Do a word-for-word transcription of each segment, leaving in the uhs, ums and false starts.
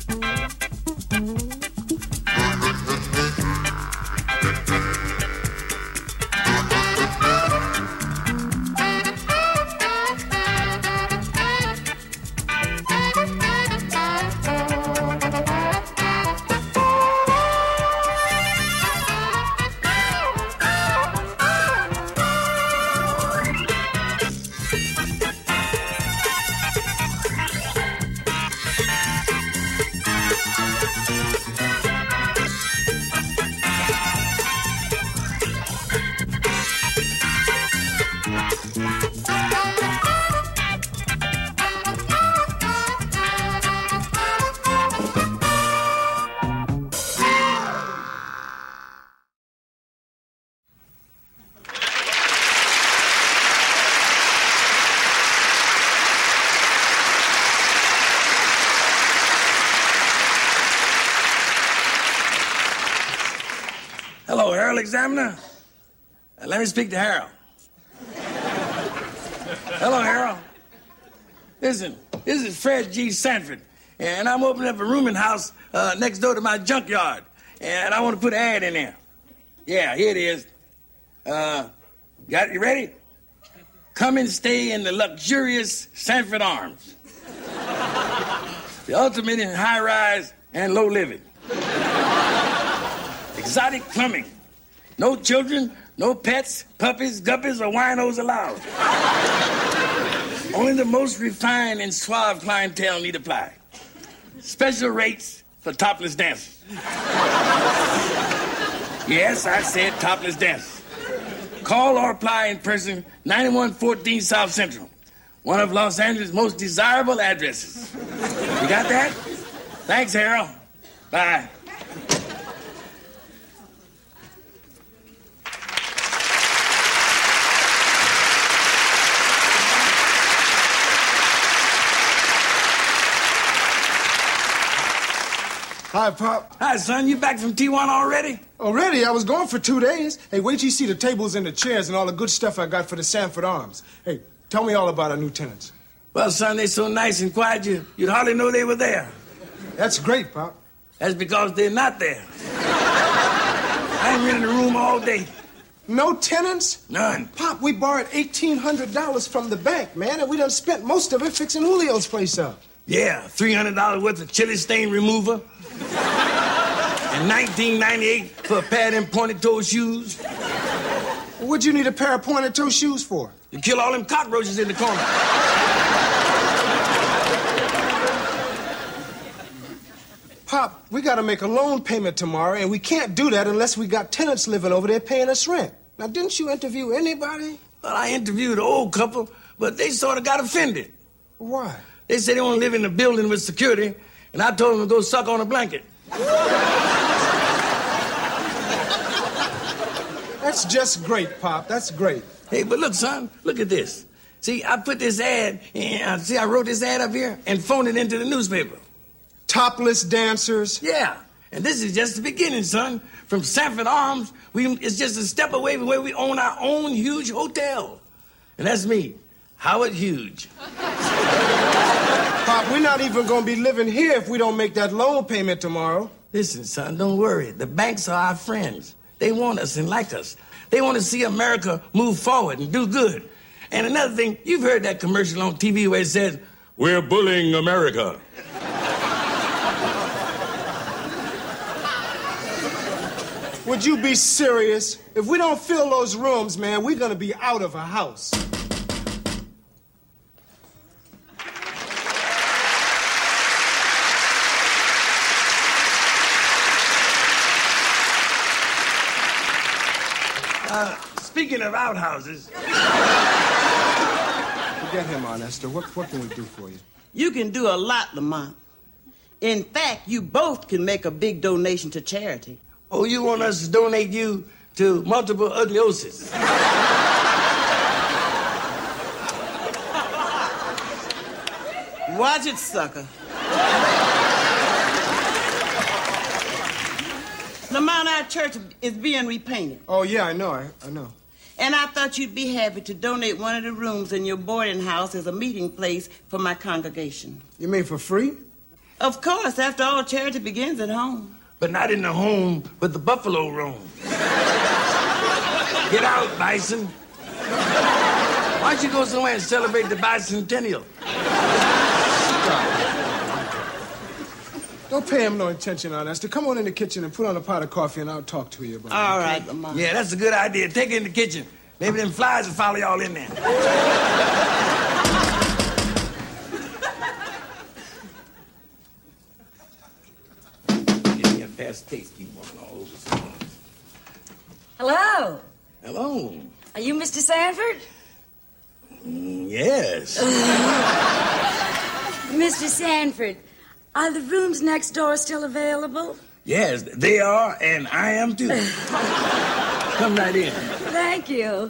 Hello, Harold Examiner. Uh, let me speak to Harold. Hello, Harold. Listen, this is Fred G. Sanford, and I'm opening up a rooming house uh, next door to my junkyard, and I want to put an ad in there. Yeah, here it is. Uh, got it? You ready? Come and stay in the luxurious Sanford Arms. The ultimate in high-rise and low living. Exotic plumbing. No children, no pets, puppies, guppies, or winos allowed. Only the most refined and suave clientele need apply. Special rates for topless dancers. Yes, I said topless dancers. Call or apply in person, ninety-one fourteen South Central. One of Los Angeles' most desirable addresses. You got that? Thanks, Harold. Bye. Hi, Pop. Hi, son. You back from Tijuana already? Already? I was gone for two days. Hey, wait till you see the tables and the chairs and all the good stuff I got for the Sanford Arms. Hey, tell me all about our new tenants. Well, son, they're so nice and quiet, you, you'd hardly know they were there. That's great, Pop. That's because they're not there. I ain't been in the room all day. No tenants? None. Pop, we borrowed eighteen hundred dollars from the bank, man, and we done spent most of it fixing Julio's place up. Yeah, three hundred dollars worth of chili stain remover. And nineteen ninety-eight for a pair of them pointed-toe shoes. What'd you need a pair of pointed-toe shoes for? To kill all them cockroaches in the corner. Pop, we gotta make a loan payment tomorrow, and we can't do that unless we got tenants living over there paying us rent. Now, didn't you interview anybody? Well, I interviewed an old couple, but they sort of got offended. Why? They said they want to live in a building with security, and I told them to go suck on a blanket. That's just great, Pop. That's great. Hey, but look, son, look at this. See, I put this ad, and see, I wrote this ad up here and phoned it into the newspaper. Topless dancers? Yeah, and this is just the beginning, son. From Sanford Arms, we, it's just a step away from where we own our own huge hotel. And that's me, Howard Huge. Pop, we're not even gonna be living here if we don't make that loan payment tomorrow. Listen, son, don't worry. The banks are our friends. They want us and like us. They want to see America move forward and do good. And another thing, you've heard that commercial on T V where it says, "We're bullying America." Would you be serious? If we don't fill those rooms, man, we're gonna be out of a house. Uh, speaking of outhouses... Forget him, Ernesto. What, what can we do for you? You can do a lot, Lamont. In fact, you both can make a big donation to charity. Oh, you want us to donate you to multiple ugliosis? Watch it, sucker. Lamont, our church is being repainted. Oh, yeah, I know, I, I know. And I thought you'd be happy to donate one of the rooms in your boarding house as a meeting place for my congregation. You mean for free? Of course, after all, charity begins at home. But not in the home with the buffalo roam. Get out, Bison. Why don't you go somewhere and celebrate the bicentennial? Don't pay him no attention on us. To come on in the kitchen and put on a pot of coffee and I'll talk to you about All it. right, Lamont. Yeah, that's a good idea. Take it in the kitchen. Maybe them flies will follow y'all in there. Give me a fast taste. Keep walking all over something. Hello. Hello. Are you Mister Sanford? Mm, yes. Mister Sanford, are the rooms next door still available? Yes, they are, and I am too. Come right in. Thank you.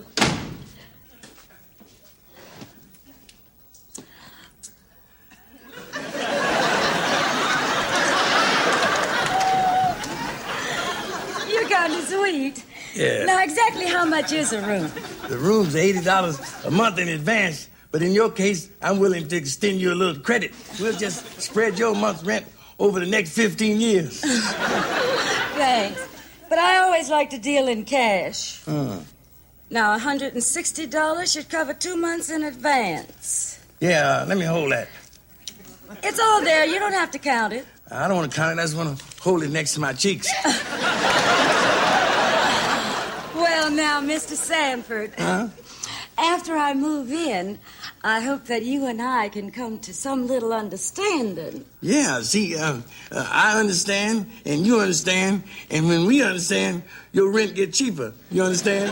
You're kind of sweet. Yeah. Now, exactly how much is a room? The room's eighty dollars a month in advance, but in your case, I'm willing to extend you a little credit. We'll just spread your month's rent over the next fifteen years. Thanks. But I always like to deal in cash. Uh, Now, one hundred sixty dollars should cover two months in advance. yeah, uh, let me hold that. It's all there. You don't have to count it. I don't want to count it. I just want to hold it next to my cheeks. Well, now, Mister Sanford, Huh? after I move in, I hope that you and I can come to some little understanding. Yeah, see, uh, uh, I understand, and you understand, and when we understand, your rent get cheaper. You understand?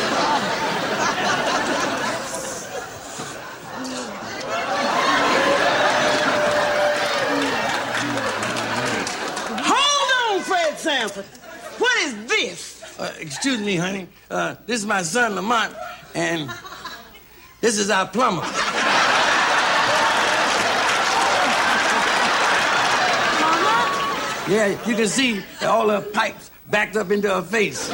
Hold on, Fred Sanford. What is this? Uh, excuse me, honey. Uh, this is my son, Lamont, and this is our plumber. Mama? Yeah, you can see all her pipes backed up into her face.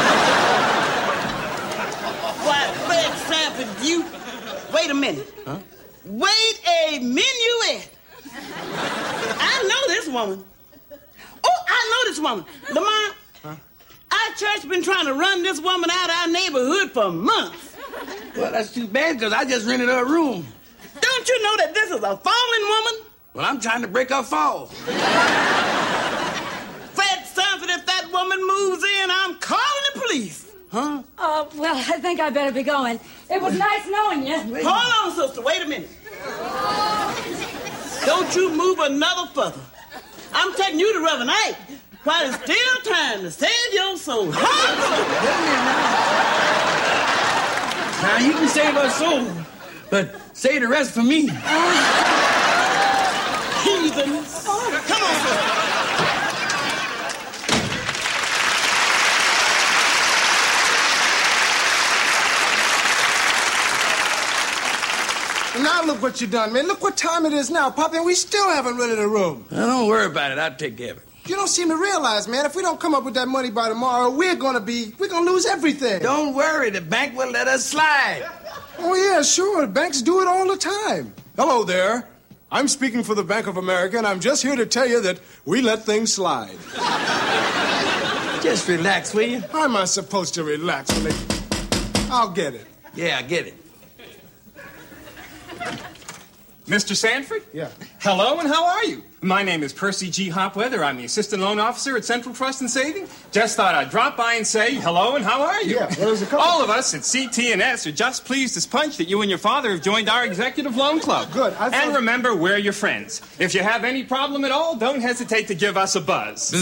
Why, Fred Sanford, you... Wait a minute. Huh? Wait a minuet. I know this woman. Oh, I know this woman. Lamont, Huh? our church been trying to run this woman out of our neighborhood for months. Well, that's too bad, because I just rented her a room. Don't you know that this is a fallen woman? Well, I'm trying to break her fall. Fred Sanford, if that woman moves in, I'm calling the police. Huh? Oh, well, I think I better be going. It was nice knowing you. Wait. Hold on, sister. Wait a minute. Don't you move another further. I'm taking you to Reverend Ike while it's still time to save your soul. Wait a minute now. Now, you can save her soul, but save the rest for me. Heathens. Come on, sister. Now look what you done, man. Look what time it is now, Poppy, and we still haven't rented a room. Now, don't worry about it. I'll take care of it. You don't seem to realize, man, if we don't come up with that money by tomorrow, we're gonna be, we're gonna lose everything. Don't worry. The bank will let us slide. Oh, yeah, sure. Banks do it all the time. Hello there. I'm speaking for the Bank of America, and I'm just here to tell you that we let things slide. Just relax, will you? How am I supposed to relax when they... I'll get it. Yeah, I get it. Mister Sanford? Yeah. Hello, and how are you? My name is Percy G. Hopweather. I'm the Assistant Loan Officer at Central Trust and Saving. Just thought I'd drop by and say hello, and how are you? Yeah, well, there's a couple- All of us at C T and S are just pleased as punch that you and your father have joined our Executive Loan Club. Good, I thought- And remember, we're your friends. If you have any problem at all, don't hesitate to give us a buzz.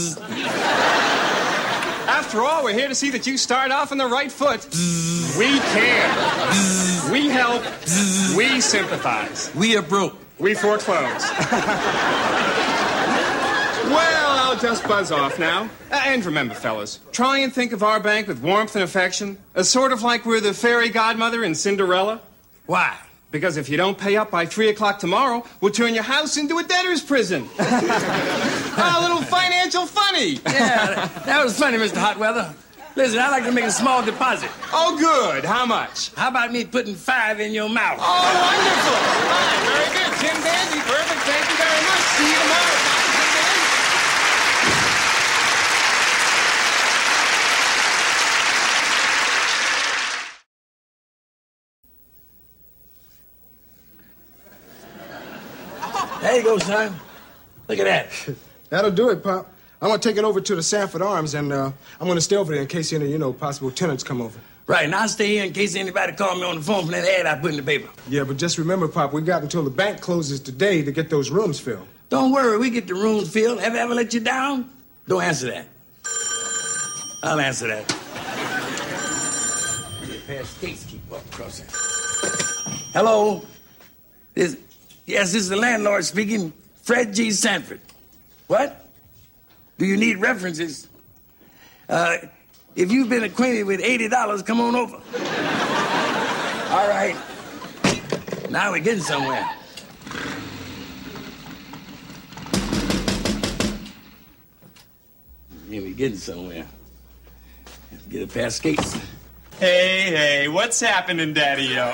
After all, we're here to see that you start off on the right foot. We care. We help. We sympathize. We are broke. We foreclose. Well, I'll just buzz off now. Uh, and remember, fellas, try and think of our bank with warmth and affection, uh, sort of like we're the fairy godmother in Cinderella. Why? Because if you don't pay up by three o'clock tomorrow, we'll turn your house into a debtor's prison. A little financial funny. Yeah, that, that was funny, Mister Hotweather. Listen, I'd like to make a small deposit. Oh, good. How much? How about me putting five in your mouth? Oh, wonderful. Fine, very good. Jim Dandy, perfect. Thank you very much. See you tomorrow. There you go, son. Look at that. That'll do it, Pop. I'm going to take it over to the Sanford Arms, and uh, I'm going to stay over there in case any, you know, possible tenants come over. Right, and I'll stay here in case anybody call me on the phone from that ad I put in the paper. Yeah, but just remember, Pop, we got until the bank closes today to get those rooms filled. Don't worry, we get the rooms filled. Have I ever let you down? Don't answer that. I'll answer that. Past gates keep up crossing. Hello? This, yes, this is the landlord speaking. Fred G. Sanford. What? Do you need references? Uh, if you've been acquainted with eighty dollars, come on over. All right. Now we're getting somewhere. Yeah, we're getting somewhere. Let's get it past gates. Hey, hey, what's happening, Daddy-O?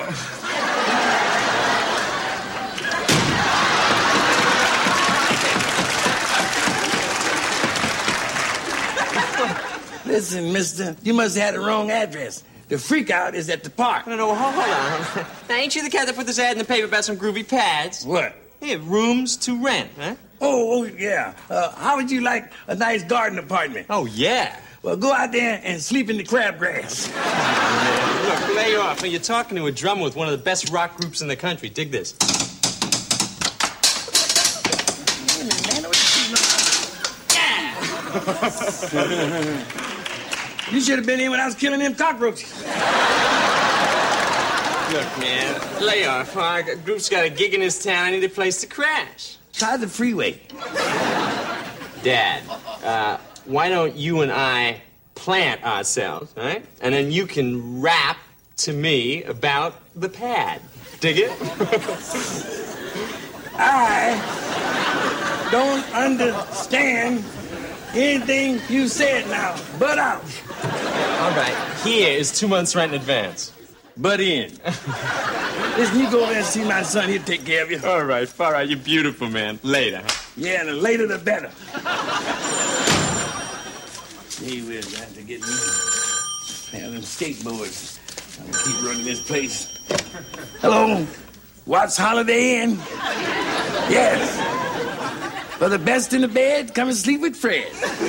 Listen, mister, you must have had the wrong address. The freak out is at the park. No, no, hold, hold on. Now, ain't you the cat that put this ad in the paper about some groovy pads? What? Yeah, rooms to rent, huh? Oh, oh yeah. Uh, how would you like a nice garden apartment? Oh, yeah. Well, go out there and sleep in the crabgrass. Look, lay off. You're talking to a drummer with one of the best rock groups in the country. Dig this. You should have been in when I was killing them cockroaches. Look, man, lay off. Our group's got a gig in this town. I need a place to crash. Try the freeway. Dad, uh, why don't you and I plant ourselves, all right? And then you can rap to me about the pad. Dig it? I don't understand anything you said now. Butt out. All right, here is two months' rent in advance. Butt in. Listen, you go over there and see my son. He'll take care of you. All right, all right. You're beautiful, man. Later. Yeah, the later the better. Gee whiz, I have to get me yeah, them skateboards. I'm gonna keep running this place. Hello, Watts Holiday Inn? Yes. For the best in the bed, come and sleep with Fred.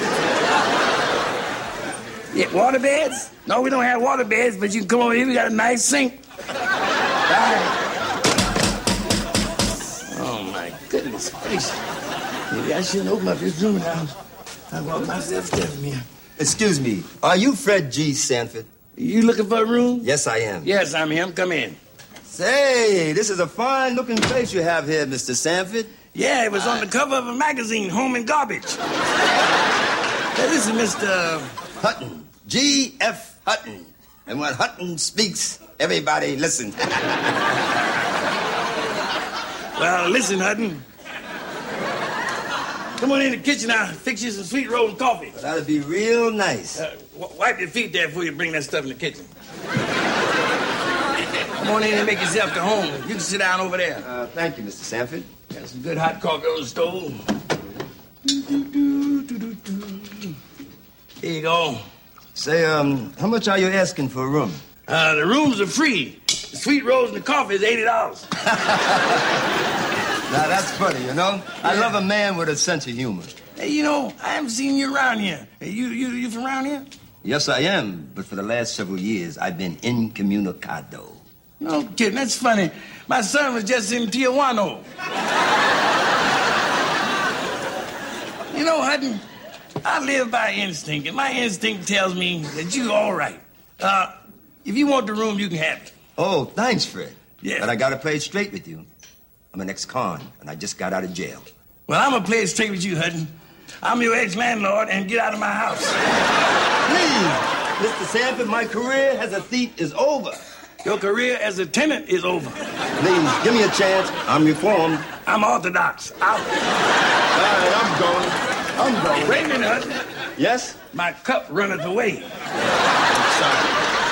Yeah, water beds? No, we don't have water beds, but you can come over here. We got a nice sink. Bye. Oh, my goodness gracious. Maybe I shouldn't open up this room now. I walk myself down here. Excuse me, are you Fred G. Sanford? You looking for a room? Yes, I am. Yes, I'm him. Come in. Say, this is a fine-looking place you have here, Mister Sanford. Yeah, it was on the cover of a magazine, Home and Garbage. Hey, this is Mister Hutton. G F. Hutton. And when Hutton speaks, everybody listen. Well, listen, Hutton. Come on in the kitchen. I'll fix you some sweet roll and coffee. Well, that'd be real nice. Uh, w- wipe your feet there before you bring that stuff in the kitchen. Come on in and make yourself to home. You can sit down over there. Uh, thank you, Mister Sanford. Got some good hot coffee on the stove. Here you go. Say, um, how much are you asking for a room? Uh, the rooms are free. The sweet rolls and the coffee is eighty dollars. Now, that's funny, you know? I love a man with a sense of humor. Hey, you know, I haven't seen you around here. Hey, you, you, you from around here? Yes, I am. But for the last several years, I've been incommunicado. No kidding. That's funny. My son was just in Tijuana. You know, Hutton, I live by instinct, and my instinct tells me that you're all right. Uh, if you want the room, you can have it. Oh, thanks, Fred. Yeah. But I gotta play it straight with you. I'm an ex-con, and I just got out of jail. Well, I'm gonna play it straight with you, Hutton. I'm your ex-landlord, and get out of my house. Please, Mister Sanford, my career as a thief is over. Your career as a tenant is over. Please, give me a chance. I'm reformed. I'm orthodox. Out. All right, I'm going. I'm going. Wait a minute, Hutton. Yes? My cup runneth away. Sorry.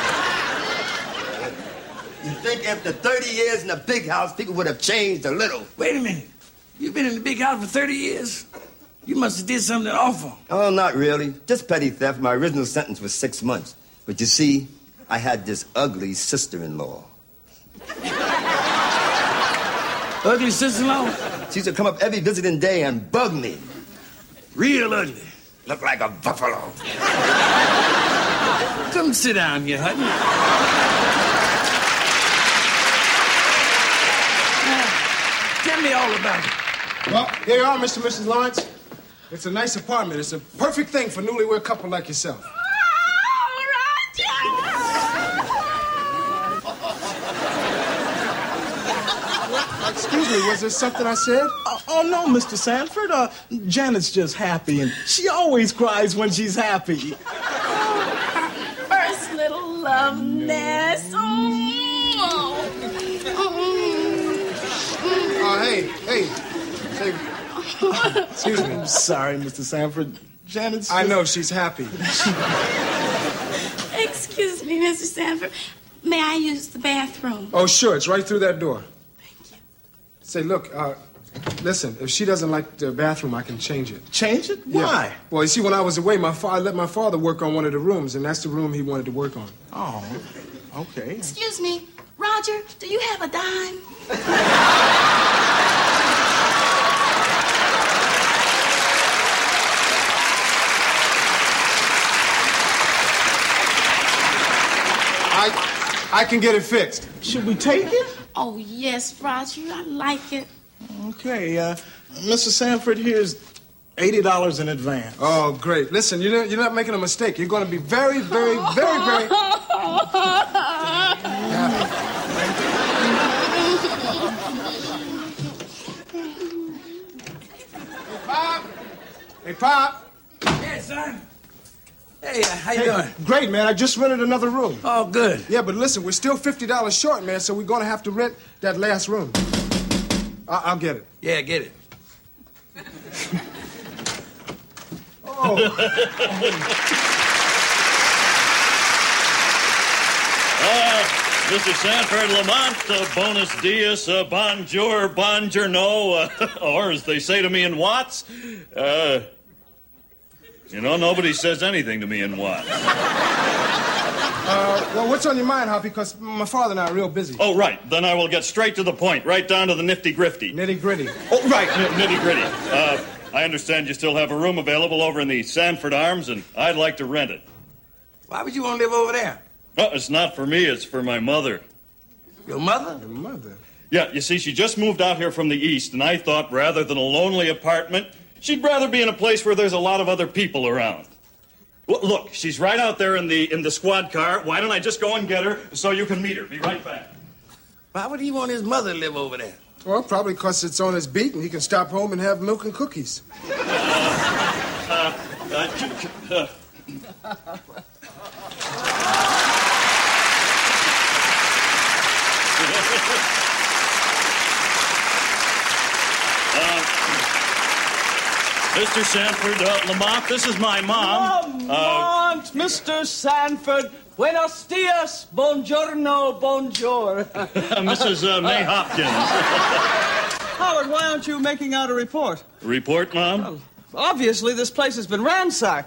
You think after thirty years in a big house, people would have changed a little? Wait a minute. You've been in the big house for thirty years? You must have did something awful. Oh, not really. Just petty theft. My original sentence was six months. But you see, I had this ugly sister-in-law. Ugly sister-in-law? She used to come up every visiting day and bug me. Real ugly. Look like a buffalo. Come sit down here, Hutton. Tell me all about it. Well, here you are, Mister and Missus Lawrence. It's a nice apartment. It's a perfect thing for a newlywed couple like yourself. Excuse me, was there something I said? Oh, oh no, Mister Sanford. Uh, Janet's just happy, and she always cries when she's happy. Oh, first little love nest. Oh, Oh, hey, hey, hey. Excuse me. I'm sorry, Mister Sanford. Janet's just... I know, she's happy. Excuse me, Mister Sanford. May I use the bathroom? Oh, sure, it's right through that door. Say, look, uh, listen, if she doesn't like the bathroom, I can change it. Change it? Why? Yeah. Well, you see, when I was away, my fa- I let my father work on one of the rooms, and that's the room he wanted to work on. Oh, okay. Excuse me, Roger, do you have a dime? I, I can get it fixed. Should we take it? Oh, yes, Roger, I like it. Okay, uh, Mister Sanford, here's eighty dollars in advance. Oh, great. Listen, you're not, you're not making a mistake. You're going to be very, very, very, very... Hey, Pop! Hey, Pop! Yeah, son. Hey, uh, how you Hey, doing? great, man. I just rented another room. Oh, good. Yeah, but listen, we're still fifty dollars short, man, so we're going to have to rent that last room. I- I'll get it. Yeah, get it. Oh. uh, Mister Sanford Lamont, uh, bonus dias, uh, bonjour, bonjourno, uh, or as they say to me in Watts, uh, you know, nobody says anything to me in Watts. Uh, well, what's on your mind, Hoppy? Because my father and I are real busy. Oh, right. Then I will get straight to the point, right down to the nifty-grifty. Nitty-gritty. Oh, right, n- nitty-gritty. Uh, I understand you still have a room available over in the Sanford Arms, and I'd like to rent it. Why would you want to live over there? No, it's not for me, it's for my mother. Your mother? Your mother? Yeah, you see, she just moved out here from the East, and I thought rather than a lonely apartment, she'd rather be in a place where there's a lot of other people around. Well, look, she's right out there in the in the squad car. Why don't I just go and get her so you can meet her? Be right back. Why would he want his mother to live over there? Well, probably because it's on his beat and he can stop home and have milk and cookies. Uh, uh, uh, Mister Sanford, uh, Lamont, this is my mom. Lamont, uh, Mister Sanford, buenos dias, buongiorno, bonjour. Missus Uh, May Hopkins. Howard, why aren't you making out a report? Report, Mom? Well, obviously, this place has been ransacked.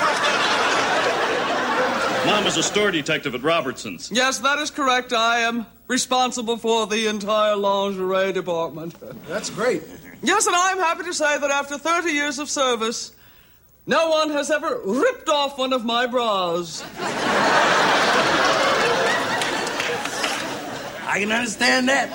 Mom is a store detective at Robertson's. Yes, that is correct. I am responsible for the entire lingerie department. That's great. Yes, and I'm happy to say that after thirty years of service, no one has ever ripped off one of my bras. I can understand that.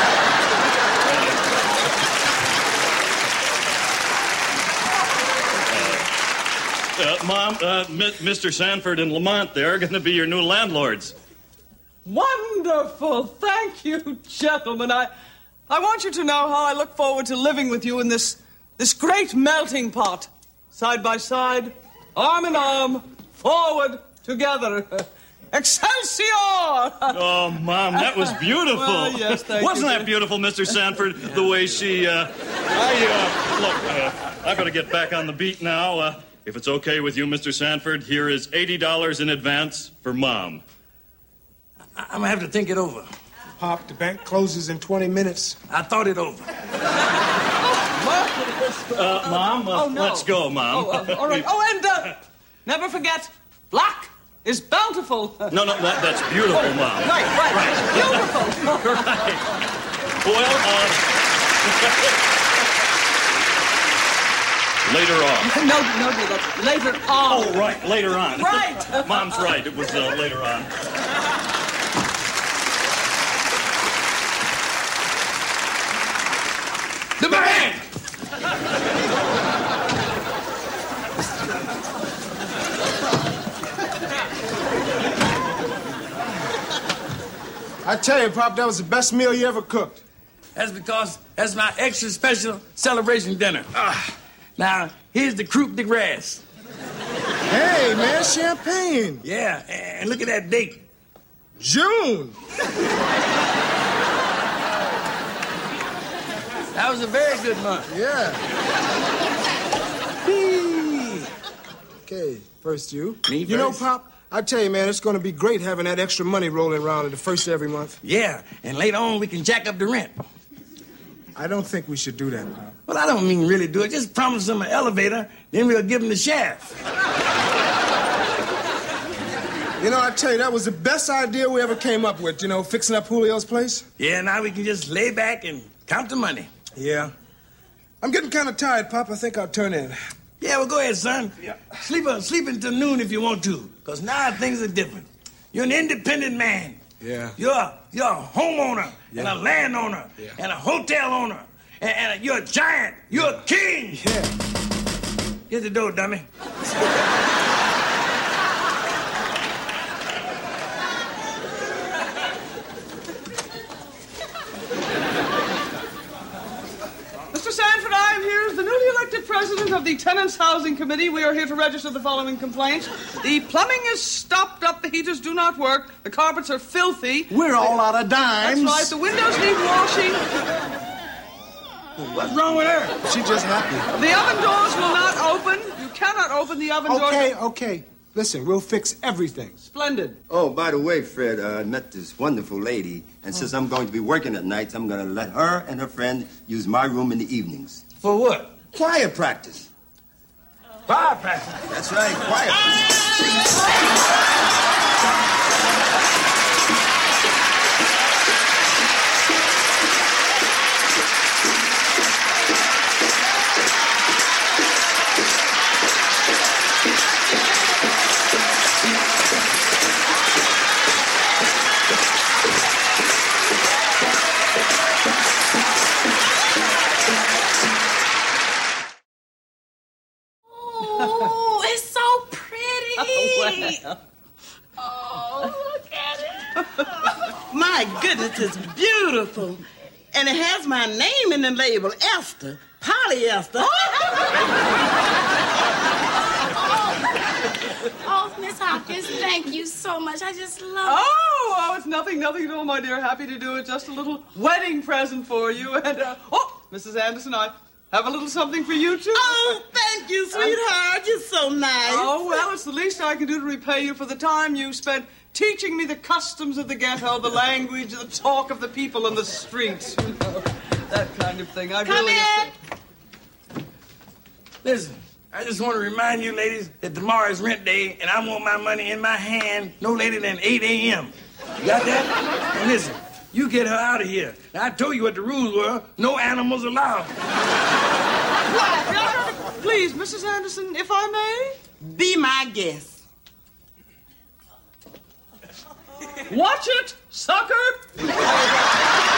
Uh, Mom, uh, M- Mister Sanford and Lamont, they're going to be your new landlords. Wonderful. Thank you, gentlemen. I, I want you to know how I look forward to living with you in this, this great melting pot. Side by side, arm in arm, forward, together. Excelsior! Oh, Mom, that was beautiful. Well, yes, thank Wasn't you. that beautiful, Mister Sanford, the way she, uh... I, uh, look, uh, I better get back on the beat now. Uh, if it's okay with you, Mister Sanford, here is eighty dollars in advance for Mom. I- I'm going to have to think it over. Pop, the bank closes in twenty minutes. I thought it over. Uh, Mom, uh, Oh, no. let's go, Mom. Oh, uh, all right. Oh, and uh, never forget, black is bountiful. No, no, that, that's beautiful, Mom. Right, right, right. Beautiful. Right. Well, uh... Later on. No, no, no, that's later on. Oh, right, later on. Right. Mom's right. It was uh, later on. The band! I tell you, Pop, that was the best meal you ever cooked. That's because that's my extra special celebration dinner. Ah. Now, here's the croupe de grace. Hey, man, champagne. Yeah, and look at that date. June. That was a very good month. Yeah. Okay, first you. Me You know, first. Pop, I tell you, man, it's going to be great having that extra money rolling around at the first of every month. Yeah, and later on we can jack up the rent. I don't think we should do that, Pop. Well, I don't mean really do it. Just promise them an elevator, then we'll give them the shaft. You know, I tell you, that was the best idea we ever came up with, you know, fixing up Julio's place. Yeah, now we can just lay back and count the money. Yeah. I'm getting kind of tired, Pop. I think I'll turn in. Yeah, well, go ahead, son. Yeah. Sleep, uh, sleep until noon if you want to, because now things are different. You're an independent man. Yeah. You're, you're a homeowner Yeah. and a landowner Yeah. and a hotel owner. And, and you're a giant. You're a king. Yeah. Get the door, dummy. Mister Sanford, I am here as the newly elected president of the Tenants Housing Committee. We are here to register the following complaints. The plumbing is stopped up, the heaters do not work, the carpets are filthy. We're all out of dimes. That's right, the windows need washing. What's wrong with her? She's just happy. The oven doors will not open. You cannot open the oven doors. Okay, okay. Listen, we'll fix everything. Splendid. Oh, by the way, Fred, uh, I met this wonderful lady, and since I'm going to be working at nights, I'm going to let her and her friend use my room in the evenings. For what? Choir practice. Choir practice? That's right, choir practice. Oh, it's so pretty. Well. Oh, look at it. My goodness, it's beautiful. And it has my name in the label, Esther. Polyester. Oh, Miss Hopkins, thank you so much. I just love it. Oh, oh, it's nothing, nothing at all, my dear. Happy to do it. Just a little wedding present for you. And, uh, oh, Missus Anderson, I have a little something for you, too. Oh, thank you, sweetheart. You're so nice. Oh, well, it's the least I can do to repay you for the time you spent teaching me the customs of the ghetto, the language, the talk of the people in the streets. You know, that kind of thing. I Come really in. Listen, I just want to remind you, ladies, that tomorrow is rent day, and I want my money in my hand no later than eight a.m. You got that? And listen, you get her out of here. Now, I told you what the rules were. No animals allowed. Please, Missus Anderson, if I may? Be my guest. Watch it, sucker!